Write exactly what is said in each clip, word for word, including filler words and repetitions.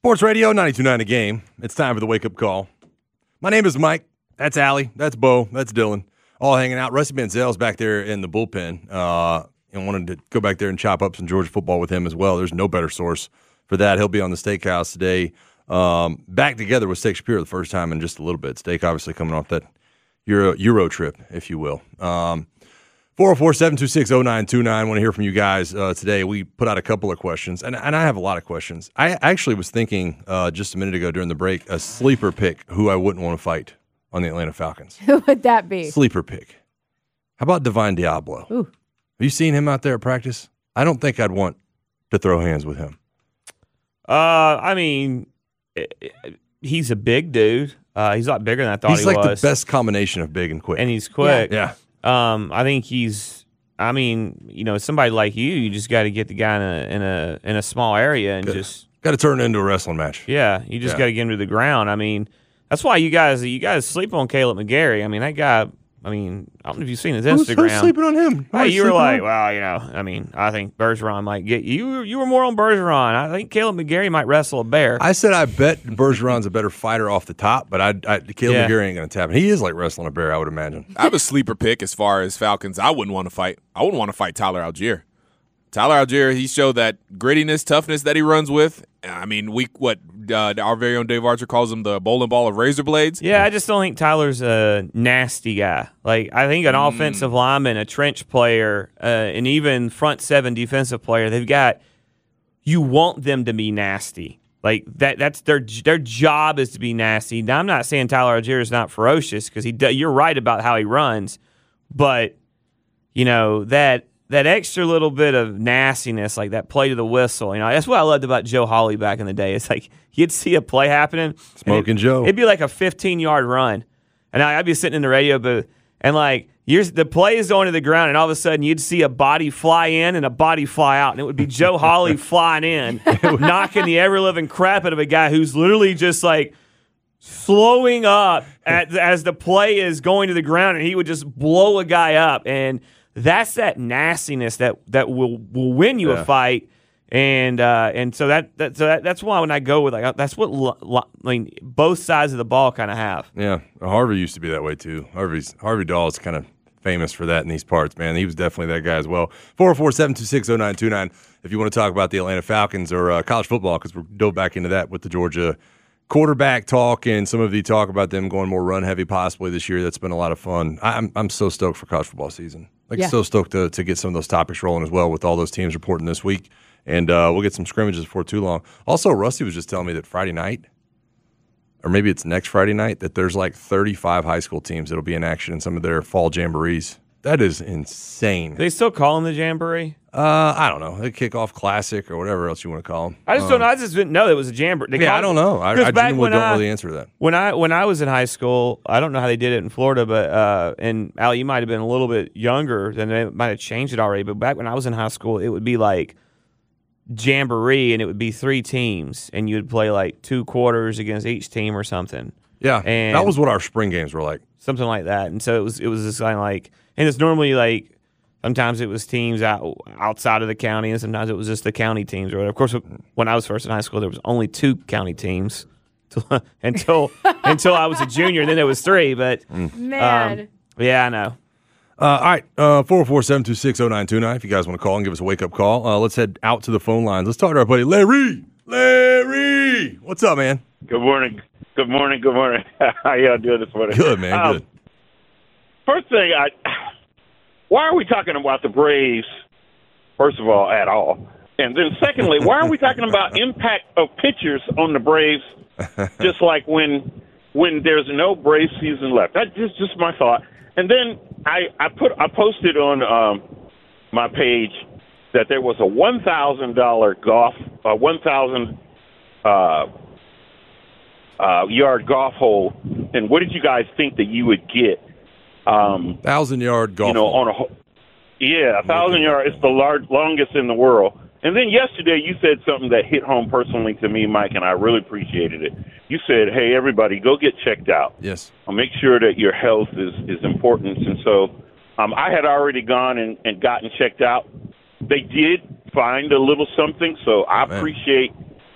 Sports Radio, ninety-two point nine The Game. It's time for the wake-up call. My name is Mike. That's Allie. That's Bo. That's Dylan. All hanging out. Rusty Manziel's back there in the bullpen. Uh, and wanted to go back there and chop up some Georgia football with him as well. There's no better source for that. He'll be on the Steakhouse today. Um, back together with Steak Shapiro the first time in just a little bit. Steak obviously coming off that Euro, Euro trip, if you will. Um, four oh four, seven two six, oh nine two nine. I want to hear from you guys uh, today. We put out a couple of questions, and, and I have a lot of questions. I actually was thinking uh, just a minute ago during the break, a sleeper pick who I wouldn't want to fight on the Atlanta Falcons. Who would that be? Sleeper pick. How about Divine Diablo? Ooh. Have you seen him out there at practice? I don't think I'd want to throw hands with him. Uh, I mean, he's a big dude. Uh, he's a lot bigger than I thought he's he like was. the best combination of big and quick. And he's quick. Yeah. Um, I think he's. I mean, you know, somebody like you, you just got to get the guy in a in a in a small area and Good. just got to turn it into a wrestling match. Yeah, you just Yeah. got to get him to the ground. I mean, that's why you guys you guys sleep on Caleb McGarry. I mean, that guy. I mean, I don't know if you've seen his Who's, Instagram. who's sleeping on him? Hey, you were sleeping like, on? well, you know, I mean, I think Bergeron might get you. You were more on Bergeron. I think Caleb McGarry might wrestle a bear. I said I bet Bergeron's a better fighter off the top, but I, I Caleb Yeah. McGarry ain't going to tap him. He is like wrestling a bear, I would imagine. I have a sleeper pick as far as Falcons. I wouldn't want to fight. I wouldn't want to fight Tyler Algier. Tyler Algier, he showed that grittiness, toughness that he runs with. I mean, we what uh, our very own Dave Archer calls him the bowling ball of razor blades. Yeah, I just don't think Tyler's a nasty guy. Like, I think an mm. offensive lineman, a trench player, uh, and even front seven defensive player, they've got – you want them to be nasty. Like, that that's their their job is to be nasty. Now, I'm not saying Tyler Algier is not ferocious because he do, you're right about how he runs, but, you know, that – that extra little bit of nastiness, like that play to the whistle, you know, that's what I loved about Joe Hawley back in the day. It's like you'd see a play happening. Smoking it, Joe. It'd be like a fifteen-yard run. And I'd be sitting in the radio booth, and like you're, the play is going to the ground, and all of a sudden you'd see a body fly in and a body fly out, and it would be Joe Hawley flying in, knocking the ever-living crap out of a guy who's literally just like slowing up at, as the play is going to the ground, and he would just blow a guy up. And that's that nastiness that, that will will win you yeah. a fight, and uh, and so that, that so that, that's why when I go with like that's what lo, lo, I mean both sides of the ball kind of have. Yeah, Harvey used to be that way too. Harvey's Harvey Dahl is kind of famous for that in these parts, man. He was definitely that guy as well. four oh four, seven two six, oh nine two nine if you want to talk about the Atlanta Falcons or uh, college football, because we're dove back into that with the Georgia quarterback talk and some of the talk about them going more run heavy possibly this year. That's been a lot of fun. I'm I'm so stoked for college football season. Like, yeah. so stoked to, to get some of those topics rolling as well with all those teams reporting this week. And uh, we'll get some scrimmages before too long. Also, Rusty was just telling me that Friday night, or maybe it's next Friday night, that there's like thirty-five high school teams that'll be in action in some of their fall jamborees. That is insane. Do they still call them the Jamboree? Uh, I don't know. The kickoff classic or whatever else you want to call them. I just um, don't know. I just didn't know it was a Jamboree. They Yeah, I don't know. I, I genuinely don't I, know the answer to that. When I when I was in high school, I don't know how they did it in Florida, but uh, and Al, you might have been a little bit younger, then they might have changed it already. But back when I was in high school, it would be like Jamboree, and it would be three teams, and you'd play like two quarters against each team or something. Yeah, and that was what our spring games were like. Something like that. And so it was. It was this kind of like, and it's normally like. Sometimes it was teams out outside of the county, and sometimes it was just the county teams. Or whatever. Of course, when I was first in high school, there was only two county teams until until I was a junior. Then there was three. But Man, um, yeah, I know. Uh, all right, uh, four oh four, seven two six, oh nine two nine if you guys want to call and give us a wake-up call. Uh, let's head out to the phone lines. Let's talk to our buddy Larry. Larry! What's up, man? Good morning. Good morning. Good morning. How y'all doing this morning? Good, man. Um, Good. First thing, I, why are we talking about the Braves, first of all, at all? And then secondly, why are we talking about impact of pitchers on the Braves just like when when there's no Braves season left? That's just, just my thought. And then I, I put I posted on um, my page that there was a one thousand dollars golf, uh, one thousand uh, uh, yard golf hole, and what did you guys think that you would get? Um, thousand yard golf. You know, hole. on a ho- yeah, a thousand yard. It's the large, longest in the world. And then yesterday you said something that hit home personally to me, Mike, and I really appreciated it. You said, "Hey, everybody, go get checked out. Yes, I'll make sure that your health is is important." And so, um, I had already gone and, and gotten checked out. They did find a little something, so I Man. appreciate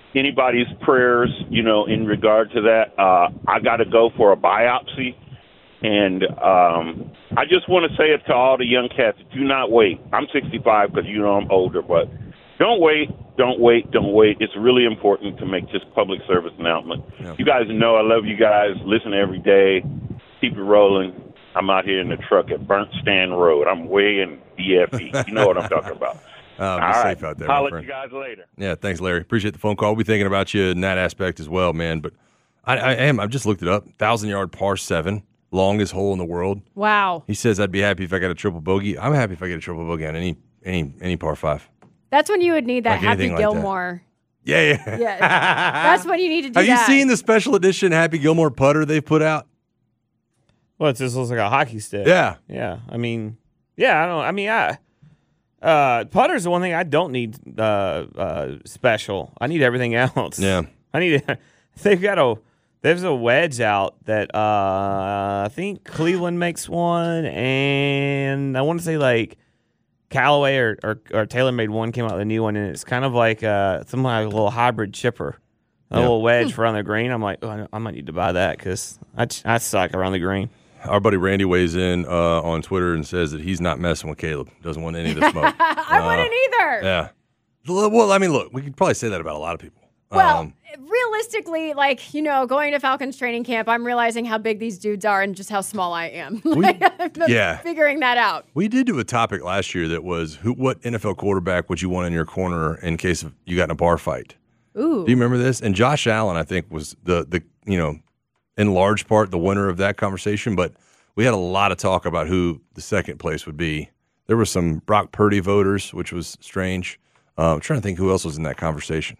anybody's prayers, you know, in regard to that. Uh, I got to go for a biopsy. And um, I just want to say it to all the young cats, do not wait. I'm sixty-five because, you know, I'm older, but don't wait, don't wait, don't wait. It's really important to make this public service announcement. Yeah. You guys know I love you guys. Listen every day. Keep it rolling. I'm out here in the truck at Burnt Stand Road. I'm way in B F E. You know what I'm talking about. Uh, be all safe right. out there, I'll my let friend. you guys later. Yeah, thanks, Larry. Appreciate the phone call. We'll be thinking about you in that aspect as well, man. But I, I am. I've just looked it up. Thousand-yard par seven. Longest hole in the world. Wow. He says, I'd be happy if I got a triple bogey. I'm happy if I get a triple bogey on any any any par five. That's when you would need that Like Happy anything like Gilmore. Yeah, yeah. Yeah. That's when you need to do Have that. you seen the special edition Happy Gilmore putter they've put out? Well, it just looks like a hockey stick. Yeah. Yeah. I mean, yeah, I don't, I mean, I, uh, putter's the one thing I don't need, uh, uh, special. I need everything else. Yeah. I need, they've got a, there's a wedge out that, uh, I think Cleveland makes one, and I want to say like Callaway or, or, or TaylorMade one came out with a new one, and it's kind of like, uh, some like a little hybrid chipper. A Yeah. little wedge for around the green. I'm like, oh, I might need to buy that because I, I suck around the green. Our buddy Randy weighs in uh, on Twitter and says that he's not messing with Caleb. Doesn't want any of the smoke. I Uh, wouldn't either. Yeah. Well, I mean, look, we could probably say that about a lot of people. Well, Um, realistically, like, you know, going to Falcons training camp, I'm realizing how big these dudes are and just how small I am. like, I'm yeah. figuring that out. we did do a topic last year that was who, what N F L quarterback would you want in your corner in case of you got in a bar fight? Ooh. Do you remember this? And Josh Allen, I think, was the the you know, in large part the winner of that conversation. But we had a lot of talk about who the second place would be. There were some Brock Purdy voters, which was strange. Uh, I'm trying to think who else was in that conversation.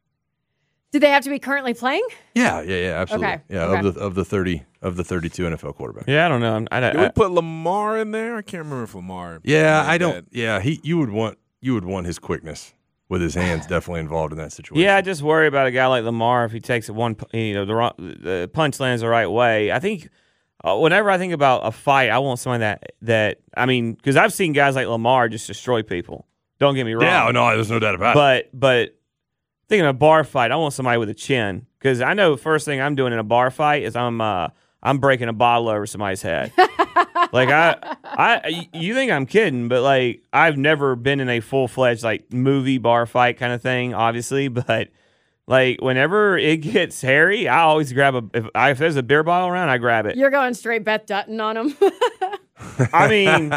Do they have to be currently playing? Yeah, yeah, yeah, absolutely. Okay, Yeah, okay. of the of the thirty of the thirty-two N F L quarterbacks. Yeah, I don't know. I'm- I, I, Did we put Lamar in there? I can't remember if Lamar. Yeah, made I don't. that. Yeah, he you would want you would want his quickness with his hands definitely involved in that situation. yeah, I just worry about a guy like Lamar if he takes it one, you know, the wrong, the punch lands the right way. I think uh, whenever I think about a fight, I want somebody that that I mean, because I've seen guys like Lamar just destroy people. Don't get me wrong. Yeah, no, there's no doubt about it. But but thinking of a bar fight, I want somebody with a chin because I know the first thing I'm doing in a bar fight is I'm uh, I'm breaking a bottle over somebody's head. like I I you think I'm kidding, but like I've never been in a full fledged like movie bar fight kind of thing, obviously. But like whenever it gets hairy, I always grab a if, I, if there's a beer bottle around, I grab it. You're going straight Beth Dutton on them. I mean,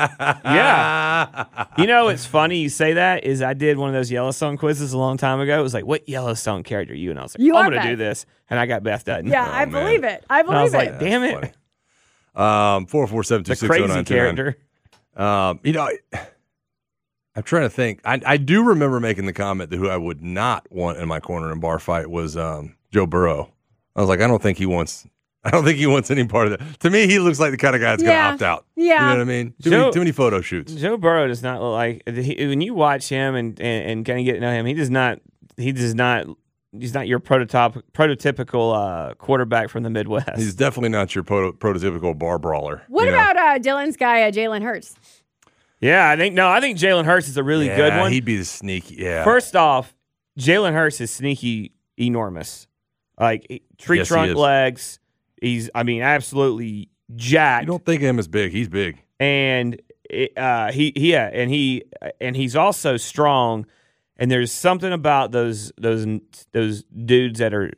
yeah. You know, it's funny you say that. Is I did one of those Yellowstone quizzes a long time ago. It was like, what Yellowstone character are you? And I was like, You oh, are I'm going to Beth. do this. And I got Beth Dutton. yeah, Oh, I man. believe it. I And I believe was it. like, damn it. Funny. Um, four four seven two The six zero crazy nine two nine. character. Um, you know, I, I'm trying to think. I, I do remember making the comment that who I would not want in my corner in bar fight was um, Joe Burrow. I was like, I don't think he wants. I don't think he wants any part of that. To me, he looks like the kind of guy that's Yeah. going to opt out. Yeah. You know what I mean? Too, Joe- many, too many photo shoots. Joe Burrow does not look like he, when you watch him and, and, and kind of get to know him. He does not. He does not. He's not your prototype, prototypical uh, quarterback from the Midwest. He's definitely not your proto- prototypical bar brawler. What you know? about uh, Dylan's guy, uh, Jalen Hurts? yeah, I think no. I think Jalen Hurts is a really Yeah, good one. He'd be the sneaky. Yeah. First off, Jalen Hurts is sneaky enormous. Like he- tree Yes, he trunk is. legs. He's, I mean, absolutely jacked. you don't think of him as big. He's big. and it, uh, he, he, yeah, and he, and he's also strong. And there's something about those those those dudes that are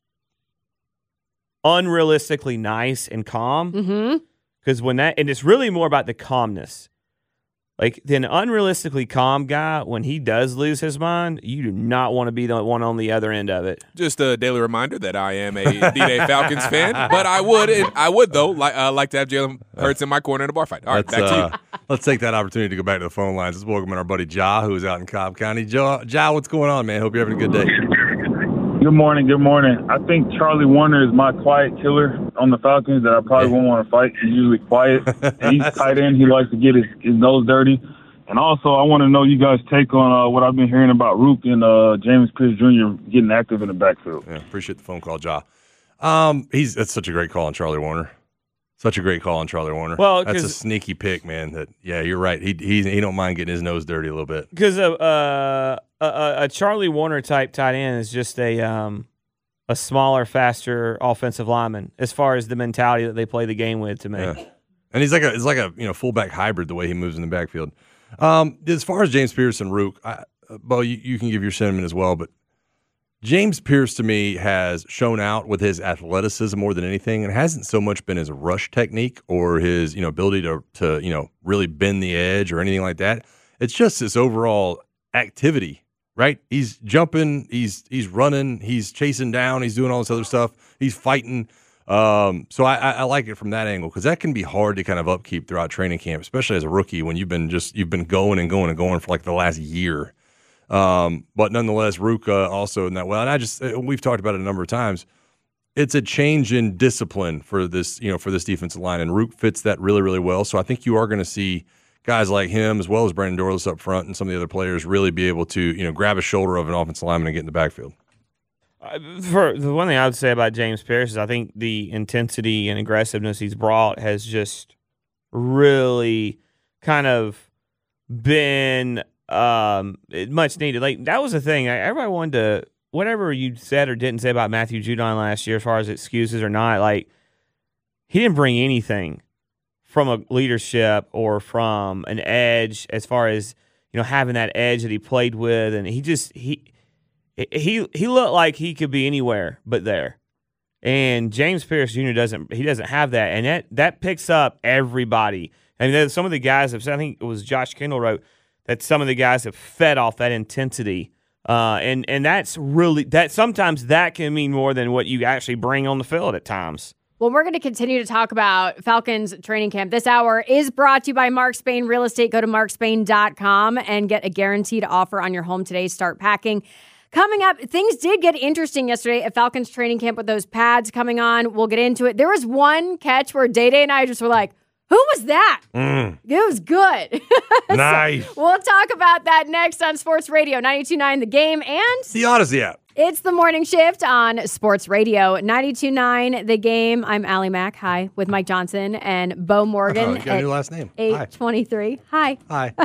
unrealistically nice and calm. Mm-hmm. Because when that, and it's really more about the calmness. Like the unrealistically calm guy, when he does lose his mind, you do not want to be the one on the other end of it. Just a daily reminder that I am a D-Day Falcons fan, but I would, I would though, like uh, like to have Jalen Hurts in my corner in a bar fight. All right, Let's, back to you. uh, let's take that opportunity to go back to the phone lines. Let's welcome in our buddy Ja, who's out in Cobb County. Ja, ja, what's going on, man? Hope you're having a good day. Good morning, good morning. I think Charlie Warner is my quiet killer on the Falcons that I probably won't want to fight. He's usually quiet. And he's tight end. He likes to get his, his nose dirty. And also, I want to know you guys' take on uh, what I've been hearing about Rook and uh, James Pierce Junior getting active in the backfield. Yeah, appreciate the phone call, Ja. Um, he's that's such a great call on Charlie Warner. Such a great call on Charlie Warner. Well, that's a 'cause- sneaky pick, man. That yeah, you're right. He he he don't mind getting his nose dirty a little bit. Because a, uh, a a Charlie Warner type tight end is just a um a smaller, faster offensive lineman as far as the mentality that they play the game with. To me, Yeah. And he's like a he's like a you know fullback hybrid the way he moves in the backfield. Um, as far as James Pierce and Rook, I, Bo, you, you can give your sentiment as well, but James Pierce to me has shown out with his athleticism more than anything, and it hasn't so much been his rush technique or his you know ability to to you know really bend the edge or anything like that. It's just his overall activity, right? He's jumping, he's he's running, he's chasing down, he's doing all this other stuff, he's fighting. Um, so I, I, I like it from that angle because that can be hard to kind of upkeep throughout training camp, especially as a rookie when you've been just you've been going and going and going for like the last year. Um, but nonetheless, Rook uh, also in that well, and I just we've talked about it a number of times. It's a change in discipline for this, you know, for this defensive line, and Rook fits that really, really well. So I think you are going to see guys like him, as well as Brandon Dorlus up front, and some of the other players really be able to, you know, grab a shoulder of an offensive lineman and get in the backfield. Uh, for the one thing I would say about James Pierce is I think the intensity and aggressiveness he's brought has just really kind of been um, much needed. Like that was the thing. Everybody wanted to whatever you said or didn't say about Matthew Judon last year, as far as excuses or not. Like he didn't bring anything from a leadership or from an edge, as far as you know having that edge that he played with, and he just he. He he looked like he could be anywhere but there, and James Pierce Junior doesn't he doesn't have that, and that that picks up everybody. I mean, some of the guys have said, I think it was Josh Kendall wrote that some of the guys have fed off that intensity, uh, and and that's really that sometimes that can mean more than what you actually bring on the field at times. Well, we're going to continue to talk about Falcons training camp. This hour is brought to you by Mark Spain Real Estate. Go to mark spain dot com and get a guaranteed offer on your home today. Start packing. Coming up, things did get interesting yesterday at Falcons training camp with those pads coming on. We'll get into it. There was one catch where Day-Day and I just were like, who was that? Mm. It was good. Nice. So we'll talk about that next on Sports Radio ninety-two point nine The Game and The Odyssey app. it's the morning shift on Sports Radio ninety-two point nine The Game. I'm Allie Mack. Hi. With Mike Johnson and Bo Morgan. Oh, you got a new last name. Hi. eight twenty-three. Hi. Hi.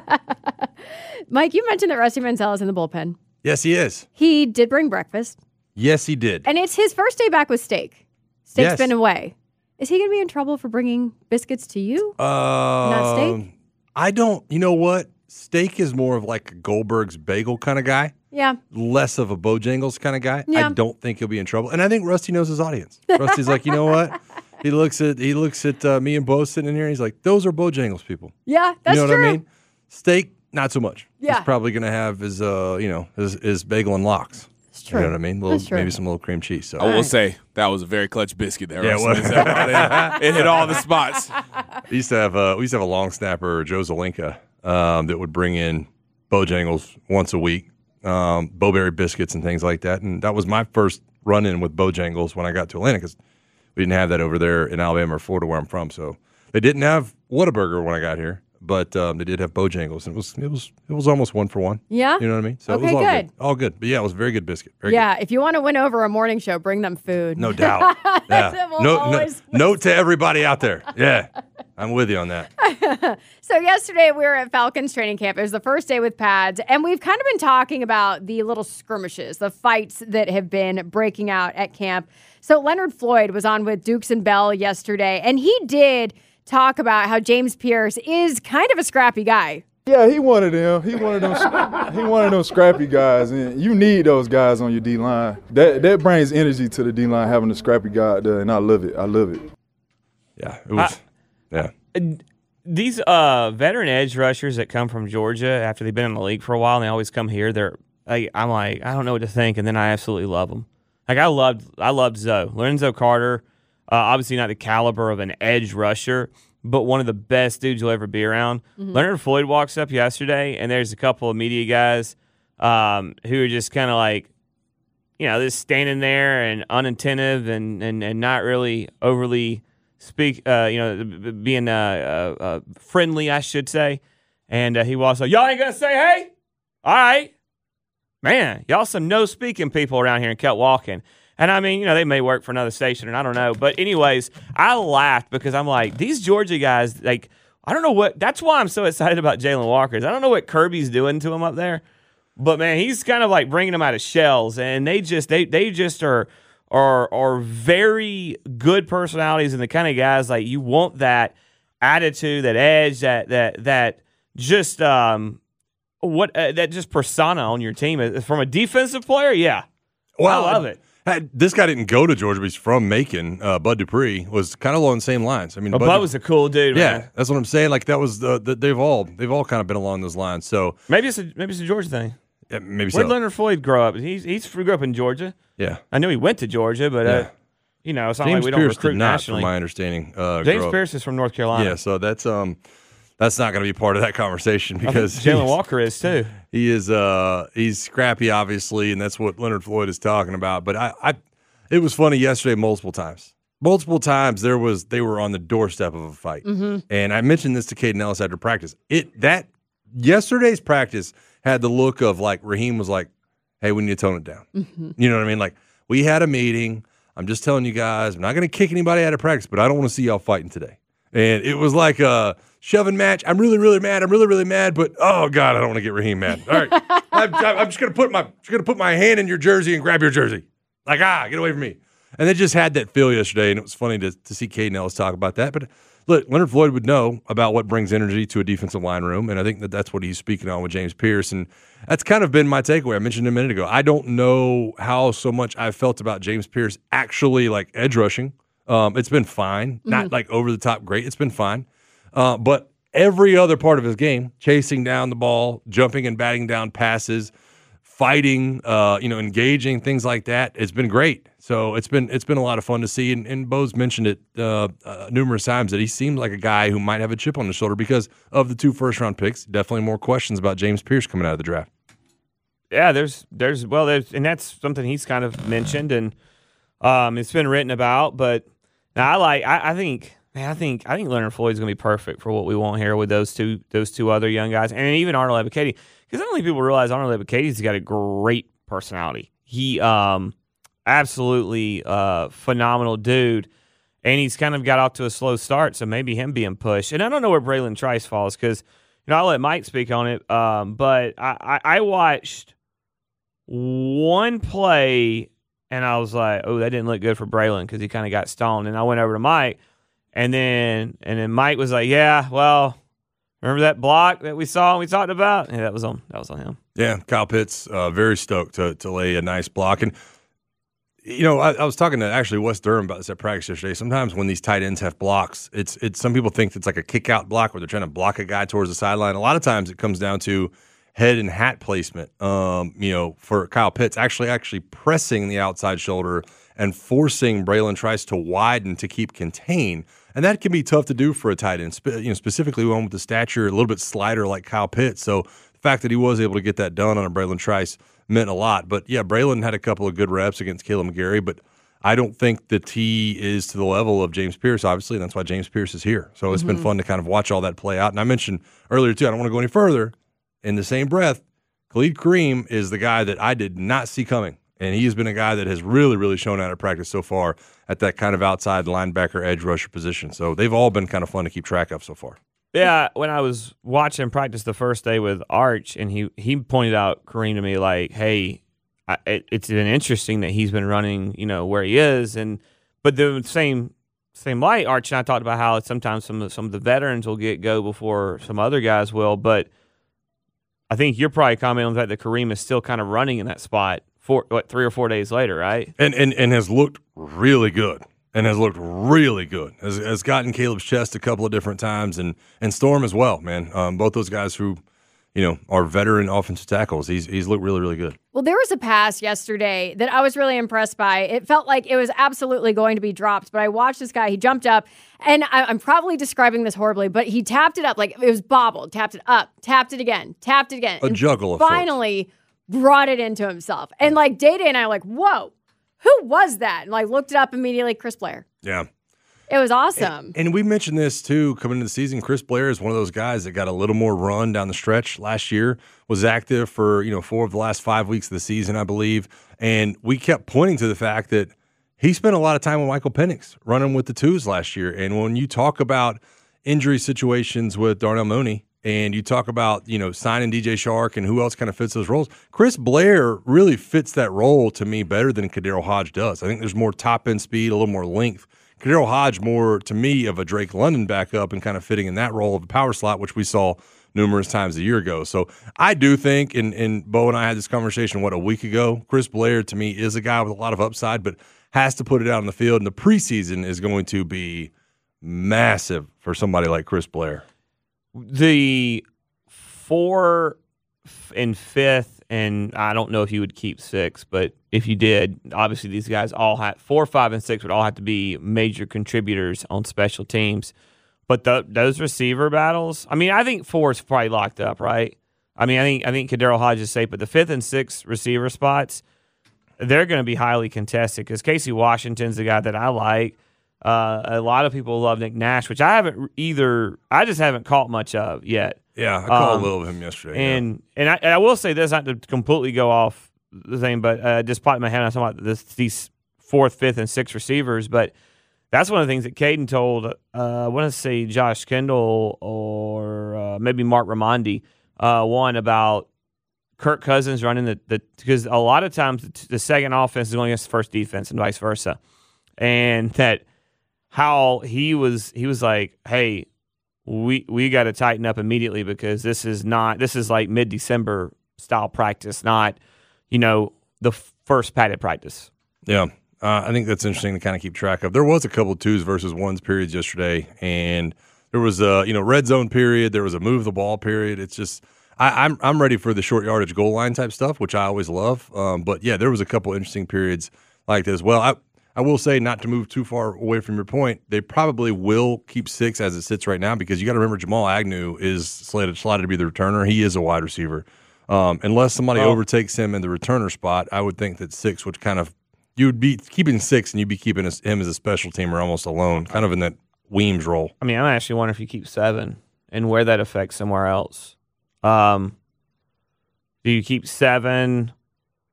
Mike, you mentioned that Rusty Manziel is in the bullpen. Yes, he is. He did bring breakfast. Yes, he did. And it's his first day back with Steak. Steak's Yes. been away. Is he going to be in trouble for bringing biscuits to you? Um, Not Steak? I don't. You know what? Steak is more of like a Goldberg's bagel kind of guy, Yeah. less of a Bojangles kind of guy. Yeah. I don't think he'll be in trouble, and I think Rusty knows his audience. Rusty's like, you know what? He looks at he looks at uh, me and Bo sitting in here. And he's like, those are Bojangles people. Yeah, that's you know true. what I mean? Steak, not so much. Yeah. He's probably gonna have his uh, you know, his, his bagel and lox. It's true. You know what I mean? Little, That's true. maybe some little cream cheese. So I will right. say that was a very clutch biscuit there. Yeah, Russell. it was. it, it hit all the spots. we used to have uh, we used to have a long snapper, Joe Zelinka, um, that would bring in Bojangles once a week, um, Bowberry biscuits and things like that. And that was my first run in with Bojangles when I got to Atlanta because we didn't have that over there in Alabama or Florida where I'm from. So they didn't have Whataburger when I got here, but um, they did have Bojangles, and it was it was it was almost one for one. Yeah? You know what I mean? So Okay, it was all good. good. All good. But yeah, it was a very good biscuit. Very Yeah, if you want to win over a morning show, bring them food. good. No doubt. That's Yeah. it. We'll No, no, always- note to everybody out there. Yeah. I'm with you on that. So yesterday we were at Falcons training camp. It was the first day with pads, and we've kind of been talking about the little skirmishes, the fights that have been breaking out at camp. So Leonard Floyd was on with Dukes and Bell yesterday, and he did talk about how James Pierce is kind of a scrappy guy. Yeah, he one of them. He one of them. He one of them scrappy guys, and you need those guys on your D line. That that brings energy to the D line having a scrappy guy out there, and I love it. I love it. Yeah. It was. yeah. These uh, veteran edge rushers that come from Georgia after they've been in the league for a while, and they always come here. They're like, I'm like, I don't know what to think, and then I absolutely love them. Like I loved, I loved Zoe Lorenzo Carter. Uh, obviously not the caliber of an edge rusher, but one of the best dudes you'll ever be around. Mm-hmm. Leonard Floyd walks up yesterday, and there's a couple of media guys um, who are just kind of like, you know, just standing there and unattentive and and, and not really overly. Speak, uh, you know, being uh, uh, uh, friendly, I should say. And uh, he was like, y'all ain't going to say hey? All right. Man, y'all some no-speaking people around here, and kept walking. And I mean, you know, they may work for another station, and I don't know. But anyways, I laughed because I'm like, these Georgia guys, like, I don't know what. That's why I'm so excited about Jalen Walker. I don't know what Kirby's doing to him up there, but man, he's kind of like bringing them out of shells, and they just they they just are are are very good personalities and the kind of guys like you want that attitude, that edge, that that that just um what uh, that just persona on your team from a defensive player. Yeah, well, I love it. This guy didn't go to Georgia, but he's from Macon. Uh, Bud Dupree was kind of along the same lines. I mean, Bud, Bud was a cool dude. Yeah, man. that's what I'm saying. Like that was the, the they've all they've all kind of been along those lines. So maybe it's a maybe it's a Georgia thing. Yeah, maybe Where so. did Leonard Floyd grow up? He's he's grew up in Georgia. Yeah, I knew he went to Georgia, but yeah. uh, you know, it's not James like we don't Pierce recruit did not, nationally. from my understanding. Uh, James grow Pierce is from North Carolina. Yeah, so that's um that's not going to be part of that conversation because Jalen Walker is too. He is uh he's scrappy, obviously, and that's what Leonard Floyd is talking about. But I, I it was funny yesterday multiple times. Multiple times there was they were on the doorstep of a fight. Mm-hmm. And I mentioned this to Caden Ellis after practice. It that yesterday's practice had the look of like Raheem was like, hey, we need to tone it down. Mm-hmm. You know what I mean? Like, we had a meeting. I'm just telling you guys, I'm not going to kick anybody out of practice, but I don't want to see y'all fighting today. And it was like a shoving match. I'm really, really mad. I'm really, really mad, but oh God, I don't want to get Raheem mad. All right, I'm, I'm just going to put my just going to put my hand in your jersey and grab your jersey. Like, ah, get away from me. And they just had that feel yesterday, and it was funny to to see Caden Ellis talk about that. But look, Leonard Floyd would know about what brings energy to a defensive line room, and I think that that's what he's speaking on with James Pierce. And that's kind of been my takeaway. I mentioned a minute ago. I don't know how so much I've felt about James Pierce actually like edge rushing. Um, it's been fine, mm-hmm. not like over the top great. It's been fine, uh, but every other part of his game, chasing down the ball, jumping and batting down passes, fighting, uh, you know, engaging, things like that, it's been great. So it's been it's been a lot of fun to see. And, and Bo's mentioned it uh, uh, numerous times that he seemed like a guy who might have a chip on his shoulder because of the two first round picks. Definitely more questions about James Pierce coming out of the draft. Yeah, there's there's well, there's and that's something he's kind of mentioned and um, it's been written about. But now I like I, I think man, I think I think Leonard Floyd's gonna be perfect for what we want here with those two those two other young guys and even Arnold Ebiketie. Because I don't think people realize Arnold Ebiketie's got a great personality. He um. Absolutely uh, phenomenal dude, and he's kind of got off to a slow start, so maybe him being pushed. And I don't know where Braylon Trice falls because, you know, I'll let Mike speak on it, um, but I, I, I watched one play, and I was like, oh, that didn't look good for Braylon because he kind of got stoned. And I went over to Mike, and then and then Mike was like, yeah, well, remember that block that we saw and we talked about? Yeah, that was on that was on him. Yeah, Kyle Pitts, uh, very stoked to to lay a nice block. And you know, I, I was talking to actually Wes Durham about this at practice yesterday. Sometimes when these tight ends have blocks, it's it's some people think it's like a kick out block where they're trying to block a guy towards the sideline. A lot of times it comes down to head and hat placement. Um, you know, for Kyle Pitts, actually actually pressing the outside shoulder and forcing Braylon Trice to widen to keep contained. And that can be tough to do for a tight end, spe- you know, specifically one with the stature a little bit slighter like Kyle Pitts. So the fact that he was able to get that done on a Braylon Trice meant a lot. But, yeah, Braylon had a couple of good reps against Caleb McGarry, but I don't think that he is to the level of James Pierce, obviously, and that's why James Pierce is here. So it's mm-hmm. been fun to kind of watch all that play out. And I mentioned earlier, too, I don't want to go any further. In the same breath, Khalid Kareem is the guy that I did not see coming, and he has been a guy that has really, really shown out of practice so far at that kind of outside linebacker, edge rusher position. So they've all been kind of fun to keep track of so far. Yeah, when I was watching practice the first day with Arch, and he, he pointed out Kareem to me like, hey, I, it, it's been interesting that he's been running, you know, where he is. and But the same same light, Arch and I talked about how sometimes some of, some of the veterans will get go before some other guys will. But I think you're probably commenting on the fact that Kareem is still kind of running in that spot four, what, three or four days later, right? And and, and has looked really good. And has looked really good. Has, has gotten Caleb's chest a couple of different times, and and Storm as well, man. Um, both those guys who, you know, are veteran offensive tackles. He's he's looked really, really good. Well, there was a pass yesterday that I was really impressed by. It felt like it was absolutely going to be dropped, but I watched this guy. He jumped up, and I, I'm probably describing this horribly, but he tapped it up like it was bobbled. Tapped it up, tapped it again, tapped it again. A and juggle of finally sorts. Brought it into himself. And like Day Day and I were like, whoa. Who was that? And like looked it up immediately. Chris Blair. Yeah. It was awesome. And, and we mentioned this, too, coming into the season. Chris Blair is one of those guys that got a little more run down the stretch last year, was active for, you know, four of the last five weeks of the season, I believe. And we kept pointing to the fact that he spent a lot of time with Michael Penix running with the twos last year. And when you talk about injury situations with Darnell Mooney, and you talk about, you know, signing D J Shark and who else kind of fits those roles, Chris Blair really fits that role to me better than KhaDarel Hodge does. I think there's more top-end speed, a little more length. KhaDarel Hodge more, to me, of a Drake London backup and kind of fitting in that role of a power slot, which we saw numerous times a year ago. So I do think, and, and Bo and I had this conversation, what, a week ago, Chris Blair, to me, is a guy with a lot of upside, but has to put it out on the field, and the preseason is going to be massive for somebody like Chris Blair. The four and fifth, and I don't know if you would keep six, but if you did, obviously these guys all had four, five, and six would all have to be major contributors on special teams. But the, those receiver battles, I mean, I think four is probably locked up, right? I mean, I think I think KhaDarel Hodge is safe, but the fifth and sixth receiver spots, they're going to be highly contested because Casey Washington's the guy that I like. Uh, a lot of people love Nick Nash, which I haven't either. I just haven't caught much of yet. Yeah, I caught um, a little of him yesterday. And yeah. and I, and I will say this, not to completely go off the thing, but uh, just popped in my head. I was talking about this, these fourth, fifth, and sixth receivers, but that's one of the things that Caden told. Uh, I want to say Josh Kendall or uh, maybe Mark Raimondi, uh, one about Kirk Cousins running the the because a lot of times the, the second offense is going against the first defense and vice versa, and that. How he was, he was like, "Hey, we we got to tighten up immediately because this is not, this is like mid-December style practice, not, you know, the first padded practice." Yeah, uh, I think that's interesting to kind of keep track of. There was a couple of twos versus ones periods yesterday, and there was a you know red zone period. There was a move the ball period. It's just I, I'm I'm ready for the short yardage goal line type stuff, which I always love. Um, but yeah, there was a couple interesting periods like that as well. I, I will say, not to move too far away from your point, they probably will keep six as it sits right now because you got to remember Jamal Agnew is slated, slotted to be the returner. He is a wide receiver. Um, unless somebody oh. overtakes him in the returner spot, I would think that six would kind of – you would be keeping six and you'd be keeping a, him as a special teamer almost alone, kind of in that Weems role. I mean, I actually wonder if you keep seven and where that affects somewhere else. Um, do you keep seven –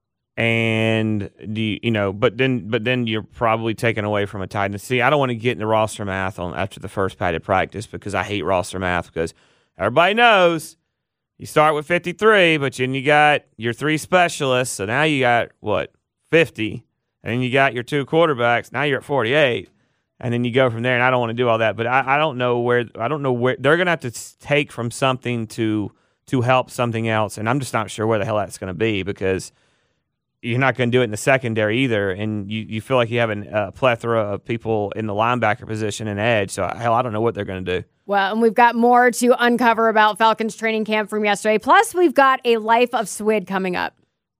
And do you, you know, but then, but then you're probably taken away from a tight end. See, I don't want to get into roster math on after the first padded practice because I hate roster math because everybody knows you start with fifty-three, but then you got your three specialists, so now you got what fifty, and then you got your two quarterbacks. Now you're at forty-eight, and then you go from there. And I don't want to do all that, but I, I don't know where I don't know where they're going to have to take from something to to help something else, and I'm just not sure where the hell that's going to be because. You're not going to do it in the secondary either, and you, you feel like you have a uh, plethora of people in the linebacker position and edge. So, hell, I don't know what they're going to do. Well, and we've got more to uncover about Falcons training camp from yesterday. Plus, we've got a Life of Squid coming up.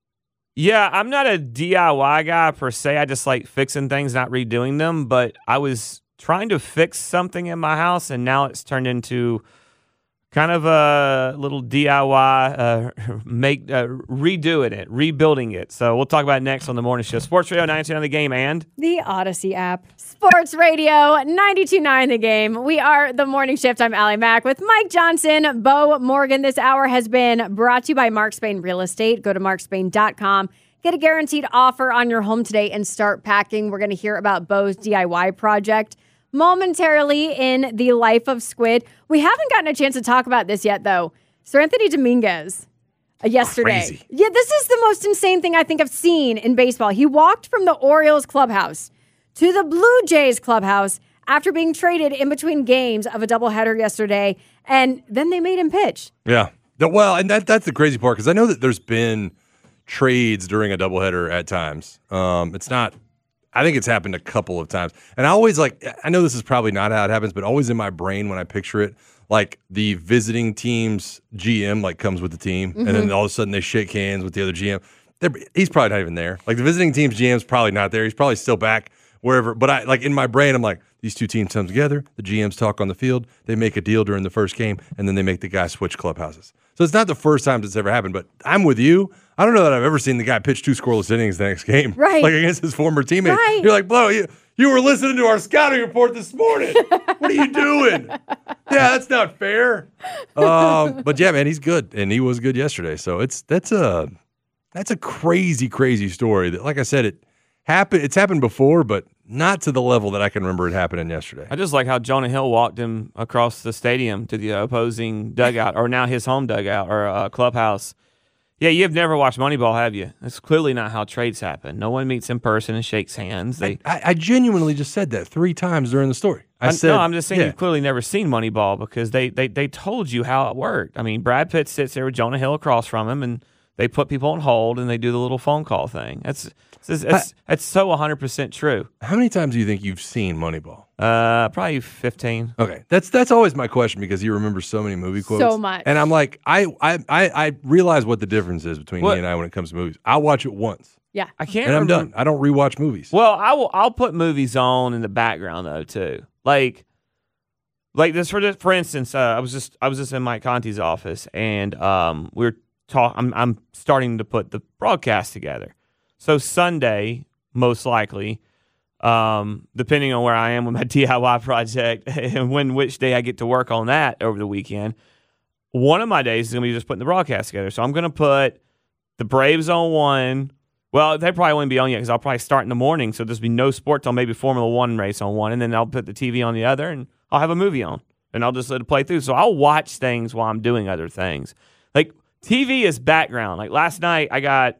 Yeah, I'm not a D I Y guy per se. I just like fixing things, not redoing them. But I was trying to fix something in my house, and now it's turned into kind of a little D I Y, uh, make uh, redoing it, rebuilding it. So we'll talk about it next on the morning show. Sports Radio ninety-two point nine The Game and the Odyssey app. Sports Radio ninety-two point nine The Game. We are the morning shift. I'm Allie Mack with Mike Johnson, Bo Morgan. This hour has been brought to you by Mark Spain Real Estate. Go to mark spain dot com. Get a guaranteed offer on your home today and start packing. We're going to hear about Bo's D I Y project momentarily in the Life of Squid. We haven't gotten a chance to talk about this yet, though. Sir Anthony Dominguez, uh, yesterday. Crazy. Yeah, this is the most insane thing I think I've seen in baseball. He walked from the Orioles clubhouse to the Blue Jays clubhouse after being traded in between games of a doubleheader yesterday, and then they made him pitch. Yeah. Well, and that that's the crazy part, because I know that there's been trades during a doubleheader at times. Um, it's not... I think it's happened a couple of times. And I always like, I know this is probably not how it happens, but always in my brain when I picture it, like the visiting team's G M like comes with the team, mm-hmm. and then all of a sudden they shake hands with the other G M. They're, he's probably not even there. Like the visiting team's G M's probably not there. He's probably still back wherever. But I like in my brain, I'm like, these two teams come together, the G Ms talk on the field, they make a deal during the first game, and then they make the guy switch clubhouses. So it's not the first time it's ever happened, but I'm with you. I don't know that I've ever seen the guy pitch two scoreless innings the next game, right? Like against his former teammate. Right. You're like, Blow, you, You were listening to our scouting report this morning. What are you doing? Yeah, that's not fair. Um, but yeah, man, he's good, and he was good yesterday. So it's that's a that's a crazy, crazy story. That, like I said, it happened. It's happened before, but not to the level that I can remember it happening yesterday. I just like how Jonah Hill walked him across the stadium to the opposing dugout, or now his home dugout or uh, clubhouse. Yeah, you've never watched Moneyball, have you? That's clearly not how trades happen. No one meets in person and shakes hands. They, I, I genuinely just said that three times during the story. I, I said, no, I'm just saying yeah. you've clearly never seen Moneyball because they, they they told you how it worked. I mean, Brad Pitt sits there with Jonah Hill across from him, and they put people on hold, and they do the little phone call thing. That's that's, that's, that's so one hundred percent true. How many times do you think you've seen Moneyball? Uh, probably fifteen. Okay, that's that's always my question because you remember so many movie quotes. So much. And I'm like, I I I, I realize what the difference is between What? me and I when it comes to movies. I watch it once, Yeah. I can't and I'm remember. done. I don't rewatch movies. Well, I will. I'll put movies on in the background though too. Like, like this for this, for instance, uh, I was just I was just in Mike Conti's office, and um, we we're talking. I'm I'm starting to put the broadcast together. So Sunday, most likely, um, depending on where I am with my D I Y project and when which day I get to work on that over the weekend, one of my days is gonna be just putting the broadcast together. So I'm gonna put the Braves on one. Well, they probably won't be on yet because I'll probably start in the morning, so there's be no sport till maybe Formula One race on one, and then I'll put the T V on the other, and I'll have a movie on, and I'll just let it play through. So I'll watch things while I'm doing other things. Like T V is background. Like last night, I got,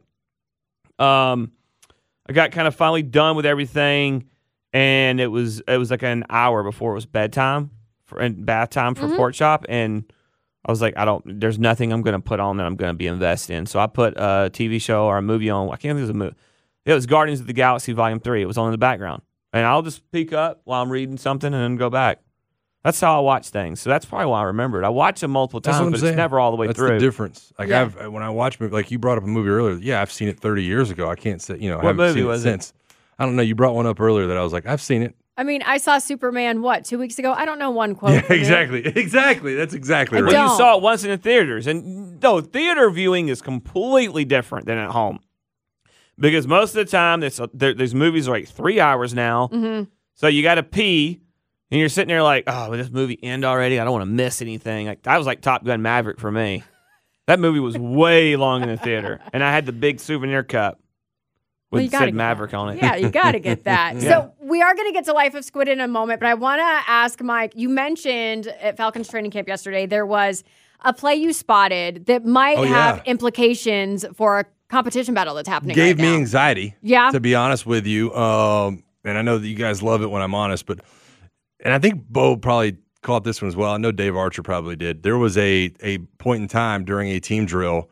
um, I got kind of finally done with everything, and it was it was like an hour before it was bedtime for and bath time for Mm-hmm. Pork Chop, and I was like, I don't. There's nothing I'm going to put on that I'm going to be invested in. So I put a T V show or a movie on. I can't think it was a movie. It was Guardians of the Galaxy Volume Three. It was on in the background, and I'll just peek up while I'm reading something and then go back. That's how I watch things. So that's probably why I remember it. I watch them multiple That's times, what I'm but saying. it's never all the way That's through. the difference. Like Yeah. I've when I watch movie, like you brought up a movie earlier. Yeah, I've seen it thirty years ago. I can't say you know I What haven't movie seen was it it? since. I don't know. You brought one up earlier that I was like, I've seen it. I mean, I saw Superman, what, two weeks ago? I don't know one quote. Yeah, from it. exactly, exactly. That's exactly I right. Well, you don't. saw it once in the theaters, and no, theater viewing is completely different than at home because most of the time, this there, these movies are like three hours now, Mm-hmm. so you got to pee, and you're sitting there like, oh, will this movie end already? I don't want to miss anything. Like that was like Top Gun Maverick for me. That movie was way long in the theater, and I had the big souvenir cup Well, with you gotta said get Maverick that. on it. Yeah, you got to get that. So we are going to get to Life of Squid in a moment, but I want to ask Mike, you mentioned at Falcons training camp yesterday, there was a play you spotted that might Oh, have yeah. implications for a competition battle that's happening Gave right me now. anxiety. Yeah. To be honest with you, um, and I know that you guys love it when I'm honest, but and I think Bo probably caught this one as well. I know Dave Archer probably did. There was a a point in time during a team drill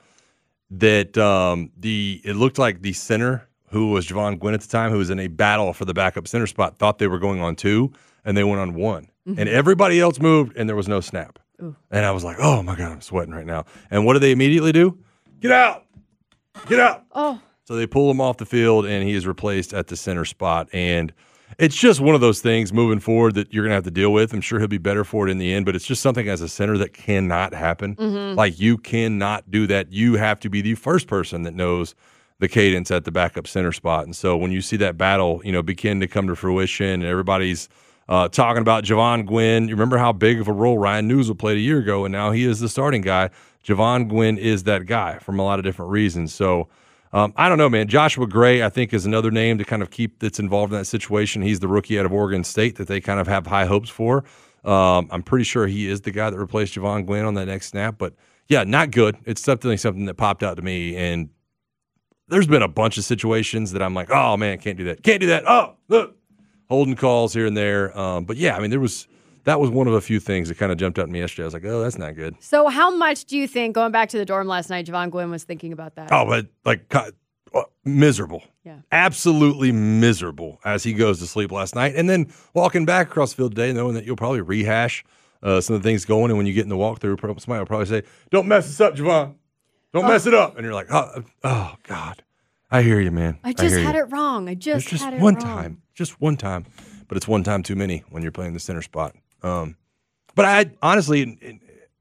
that um, the it looked like the center, who was Javon Gwynn at the time, who was in a battle for the backup center spot, thought they were going on two, and they went on one. Mm-hmm. And everybody else moved, and there was no snap. And I was like, oh, my God, I'm sweating right now. And what do they immediately do? Get out. Get out. Oh, So they pull him off the field, and he is replaced at the center spot. And it's just one of those things moving forward that you're going to have to deal with. I'm sure he'll be better for it in the end, but it's just something as a center that cannot happen. Like, you cannot do that. You have to be the first person that knows the cadence at the backup center spot. And so when you see that battle, you know, begin to come to fruition, and everybody's uh, talking about Javon Gwynn. You remember how big of a role Ryan Newsel played a year ago, and now he is the starting guy. Javon Gwynn is that guy from a lot of different reasons. So um, I don't know, man. Joshua Gray, I think, is another name to kind of keep that's involved in that situation. He's the rookie out of Oregon State that they kind of have high hopes for. Um, I'm pretty sure he is the guy that replaced Javon Gwynn on that next snap. But, yeah, not good. It's definitely something that popped out to me, and there's been a bunch of situations that I'm like, oh, man, can't do that. Can't do that. Oh, look. Holding calls here and there. Um, but, yeah, I mean, there was that was one of a few things that kind of jumped out at me yesterday. I was like, oh, that's not good. so how much do you think, going back to the dorm last night, Javon Gwynn was thinking about that? Oh, but, like, co- uh, miserable. Yeah. Absolutely miserable as he goes to sleep last night. And then walking back across the field today, knowing that you'll probably rehash uh, some of the things going. And when you get in the walkthrough, prob- somebody will probably say, don't mess this up, Javon. Don't mess it up. And you're like, oh, oh God. I hear you, man. I just hear had you. it wrong. I just It's just had it one wrong. time. Just one time. But it's one time too many when you're playing the center spot. Um, but I honestly, in- in-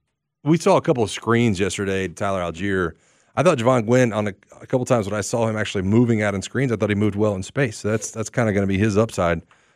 we saw a couple of screens yesterday to Tyler Algier. I thought Javon Gwynn, on a, a couple times when I saw him actually moving out in screens, I thought he moved well in space. So that's that's kind of going to be his upside.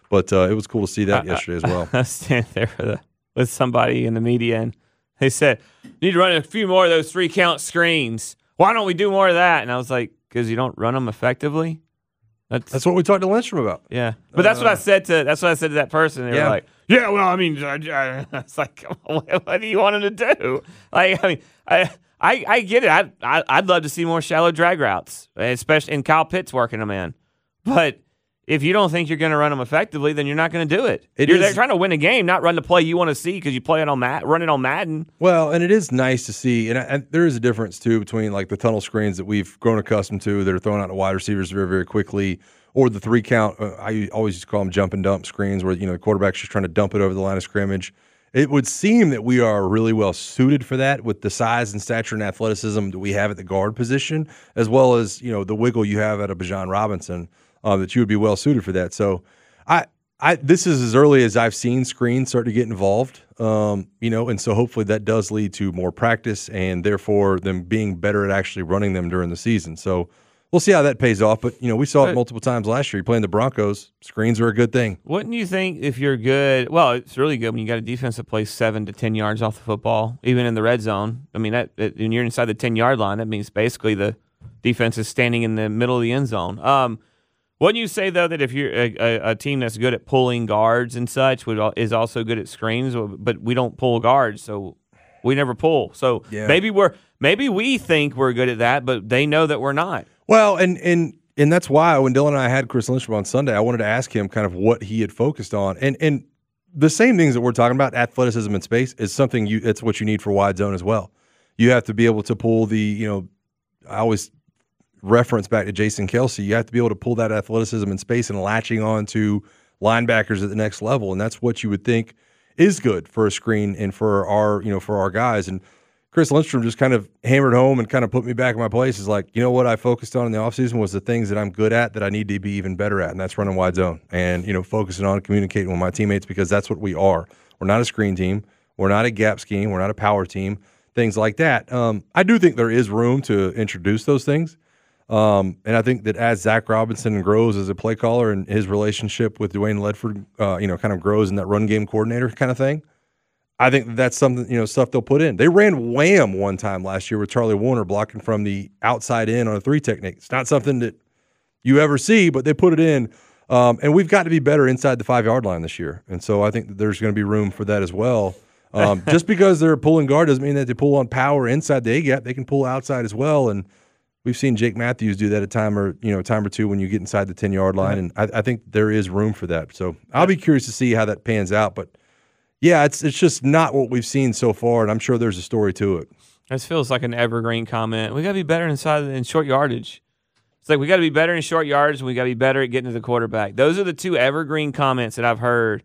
But uh, it was cool to see that I, yesterday as well. I was standing there with, a, with somebody in the media, and they said, "Need to run a few more of those three count screens. Why don't we do more of that?" And I was like, "Because you don't run them effectively." That's, That's what we talked to Lindstrom about. yeah, but that's uh, what I said to that's what I said to that person. They yeah. were like, "Yeah, well, I mean, I, I, I was like, come on, what, what do you want him to do?" Like, I mean, I I, I get it. I, I I'd love to see more shallow drag routes, especially in Kyle Pitts working them in. But if you don't think you're going to run them effectively, then you're not going to do it. it you're is, there trying to win a game, not run the play you want to see because you play it on Mad, run it on Madden. Well, and it is nice to see, and, and there is a difference too between like the tunnel screens that we've grown accustomed to that are thrown out to wide receivers very, very quickly, or the three count. Uh, I always used to call them jump and dump screens, where you know the quarterback's just trying to dump it over the line of scrimmage. It would seem that we are really well suited for that with the size and stature and athleticism that we have at the guard position, as well as you know the wiggle you have out of Bijan Robinson. Uh, that you would be well suited for that. So, I, I, this is as early as I've seen screens start to get involved. Um, you know, and so hopefully that does lead to more practice and therefore them being better at actually running them during the season. So, we'll see how that pays off. But you know, we saw it multiple times last year. You're playing the Broncos. Screens are a good thing. Wouldn't you think if you're good? Well, it's really good when you got a defense that plays seven to ten yards off the football, even in the red zone. I mean, that, that when you're inside the ten yard line, that means basically the defense is standing in the middle of the end zone. Um, Wouldn't you say, though, that if you're a, a, a team that's good at pulling guards and such would, is also good at screens, but we don't pull guards, so we never pull. So yeah. maybe we're maybe we think we're good at that, but they know that we're not. Well, and and and that's why when Dylan and I had Chris Lindstrom on Sunday, I wanted to ask him kind of what he had focused on. And and the same things that we're talking about, athleticism in space, is something you it's what you need for wide zone as well. You have to be able to pull the, you know, I always – reference back to Jason Kelce, you have to be able to pull that athleticism in space and latching on to linebackers at the next level, and that's what you would think is good for a screen and for our, you know, for our guys. And Chris Lindstrom just kind of hammered home and kind of put me back in my place. Is like, you know what I focused on in the offseason was the things that I'm good at that I need to be even better at, and that's running wide zone and you know focusing on communicating with my teammates because that's what we are. We're not a screen team. We're not a gap scheme. We're not a power team. Things like that. Um, I do think there is room to introduce those things. Um, and I think that as Zach Robinson grows as a play caller and his relationship with Dwayne Ledford, uh, you know, kind of grows in that run game coordinator kind of thing, I think that that's something, you know, stuff they'll put in. They ran wham one time last year with Charlie Warner blocking from the outside in on a three technique. It's not something that you ever see, but they put it in. Um, and we've got to be better inside the five-yard line this year. And so I think that there's going to be room for that as well. Um, just because they're pulling guard doesn't mean that they pull on power inside the A-gap. They can pull outside as well. And we've seen Jake Matthews do that a time or you know a time or two when you get inside the ten-yard line, and I, I think there is room for that. So I'll be curious to see how that pans out. But yeah, it's it's just not what we've seen so far, and I'm sure there's a story to it. This feels like an evergreen comment. We got to be better inside in short yardage. It's like we got to be better in short yardage, and we got to be better at getting to the quarterback. Those are the two evergreen comments that I've heard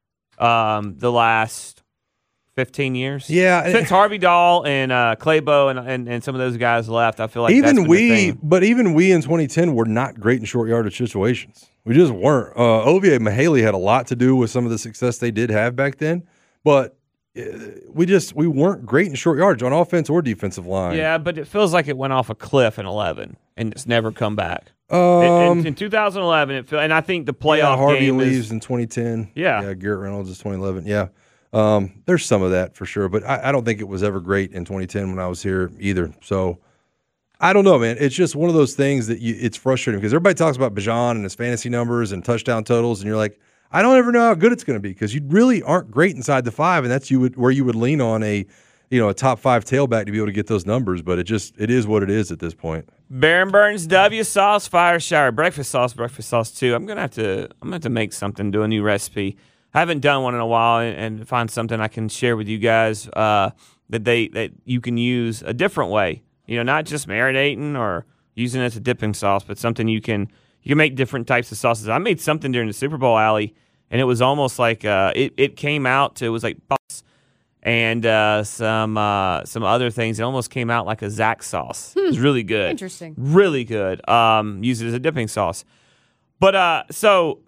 um, the last fifteen years. Yeah. Since Harvey Dahl and uh, Claybo and, and and some of those guys left, I feel like even that's been we, the thing. But even we in twenty ten were not great in short yardage situations. We just weren't. Uh, Ovie Mahaley had a lot to do with some of the success they did have back then, but uh, we just we weren't great in short yardage on offense or defensive line. Yeah, but it feels like it went off a cliff in eleven and it's never come back. Um, in, in, in two thousand eleven, it feel, and I think the playoff yeah, Harvey game leaves is, in twenty ten. Yeah. yeah, Garrett Reynolds is twenty eleven. Yeah. Um, there's some of that for sure, but I, I don't think it was ever great in twenty ten when I was here either. So I don't know, man. It's just one of those things that you, it's frustrating because everybody talks about Bijan and his fantasy numbers and touchdown totals, and you're like, I don't ever know how good it's going to be because you really aren't great inside the five, and that's you would where you would lean on a, you know, a top five tailback to be able to get those numbers. But it just it is what it is at this point. Baron Burns W sauce, fire shower, breakfast sauce, breakfast sauce too. I'm gonna have to I'm gonna have to make something, do a new recipe. I haven't done one in a while, and, and find something I can share with you guys uh, that they that you can use a different way. You know, not just marinating or using it as a dipping sauce, but something you can you can make different types of sauces. I made something during the Super Bowl, Allie, and it was almost like uh, it it came out to it was like sauce and uh, some uh, some other things. It almost came out like a Zach sauce. Hmm. It was really good, Interesting, really good. Um, use it as a dipping sauce, but uh, so.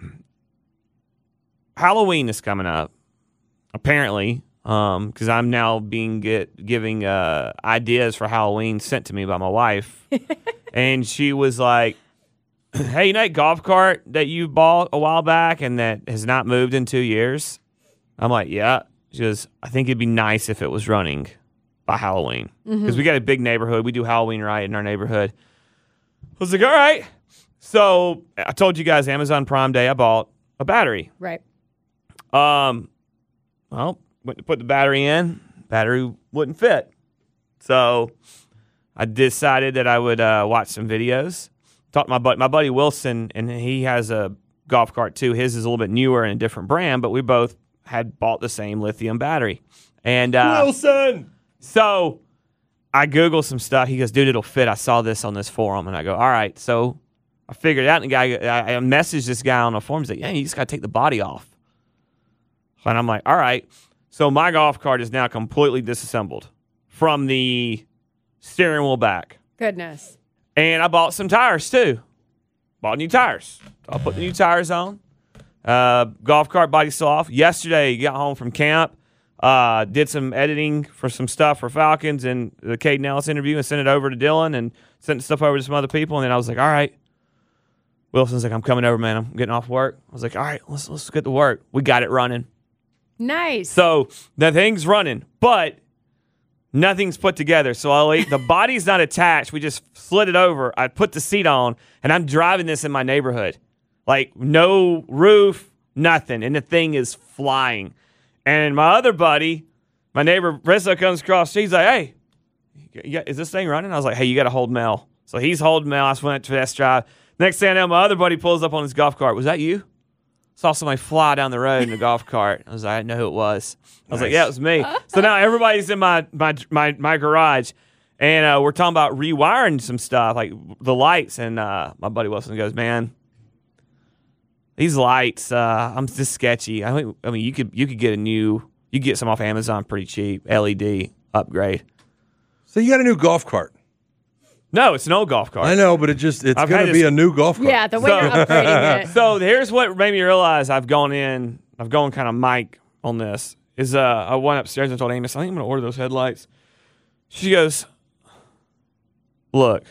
Halloween is coming up, apparently, because um, I'm now being get, giving uh, ideas for Halloween sent to me by my wife, and she was like, hey, you know that golf cart that you bought a while back and that has not moved in two years? I'm like, yeah. She goes, I think it'd be nice if it was running by Halloween. Because mm-hmm. we got a big neighborhood. We do Halloween right in our neighborhood. I was like, all right. So I told you guys Amazon Prime Day, I bought a battery. Right. Um, well, went to put the battery in. Battery wouldn't fit. So I decided that I would uh, watch some videos. Talked to my buddy, my buddy Wilson, and he has a golf cart too. His is a little bit newer and a different brand, but we both had bought the same lithium battery. And uh, Wilson! So I Googled some stuff. He goes, dude, it'll fit. I saw this on this forum. And I go, all right. So I figured it out. And the guy, I, I messaged this guy on the forum. He's like, yeah, you just got to take the body off. And I'm like, all right. So my golf cart is now completely disassembled from the steering wheel back. Goodness. And I bought some tires too. Bought new tires. So I'll put the new tires on. Uh, golf cart body still off. Yesterday, got home from camp. Uh, did some editing for some stuff for Falcons and the Caden Ellis interview and sent it over to Dylan and sent stuff over to some other people. And then I was like, all right. Wilson's like, I'm coming over, man. I'm getting off work. I was like, all right, let's let's get to work. We got it running. Nice. So the thing's running, but nothing's put together. So I'll the body's not attached. We just slid it over. I put the seat on, and I'm driving this in my neighborhood. Like, no roof, nothing. And the thing is flying. And my other buddy, my neighbor, Rizzo, comes across. She's like, hey, you got, is this thing running? I was like, hey, you got to hold Mel. So he's holding Mel. I just went to test drive. Next thing I know, my other buddy pulls up on his golf cart. Was that you? Saw somebody fly down the road in the golf cart. I was like, I didn't know who it was. I was nice. like, yeah, it was me. So now everybody's in my my my, my garage, and uh, we're talking about rewiring some stuff, like the lights. And uh, my buddy Wilson goes, man, these lights, uh, I'm just sketchy. I mean, I mean, you could you could get a new, you could get some off Amazon pretty cheap, L E D upgrade. So you got a new golf cart. No, it's an old golf cart. I know, but it just it's I've going to be this, a new golf cart. Yeah, the way so, you're upgrading it. So here's what made me realize I've gone in, I've gone kind of Mike on this, is uh, I went upstairs and told Amos, I think I'm going to order those headlights. She goes, look,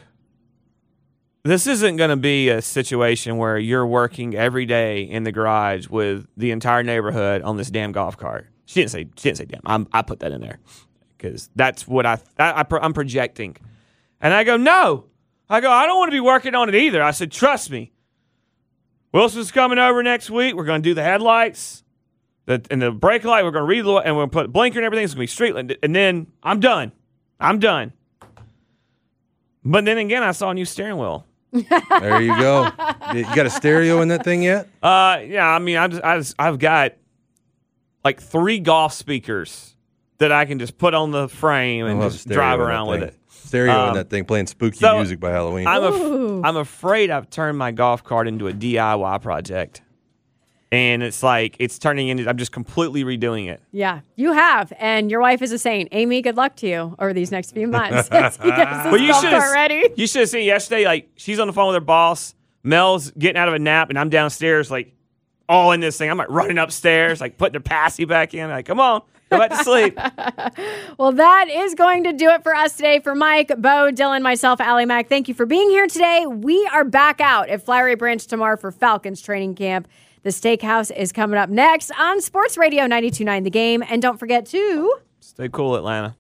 this isn't going to be a situation where you're working every day in the garage with the entire neighborhood on this damn golf cart. She didn't say, she didn't say damn. I'm, I put that in there because that's what I, I, I, I'm projecting. And I go, no. I go, I don't want to be working on it either. I said, trust me. Wilson's coming over next week. We're going to do the headlights the, and the brake light. We're going to read the, and we're going to put blinker and everything. It's going to be street lit. And then I'm done. I'm done. But then again, I saw a new steering wheel. There you go. You got a stereo in that thing yet? Uh, yeah. I mean, I just, I just, I've got like three golf speakers that I can just put on the frame and just drive around with it. Stereo um, in that thing playing spooky so music by Halloween. I'm, af- I'm afraid I've turned my golf cart into a D I Y project. And it's like, it's turning into, I'm just completely redoing it. Yeah, you have. And your wife is a saint. Amy, good luck to you over these next few months. As he gets his well, you golf should cart ready. You should have seen yesterday, like, she's on the phone with her boss. Mel's getting out of a nap, and I'm downstairs, like, all in this thing. I'm like running upstairs, like putting the passy back in. Like, come on. Go back to sleep. Well, that is going to do it for us today. For Mike, Bo, Dylan, myself, Allie Mack, thank you for being here today. We are back out at Flowery Branch tomorrow for Falcons training camp. The Steakhouse is coming up next on Sports Radio ninety-two point nine The Game. And don't forget to... Stay cool, Atlanta.